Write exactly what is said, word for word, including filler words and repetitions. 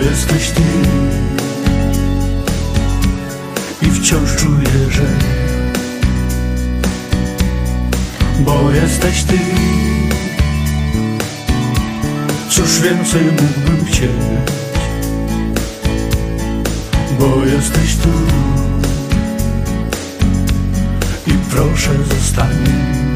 jesteś Ty. I wciąż czuję, że bo jesteś Ty. Cóż więcej mógłbym chcieć, bo jesteś Tu. I proszę zostań.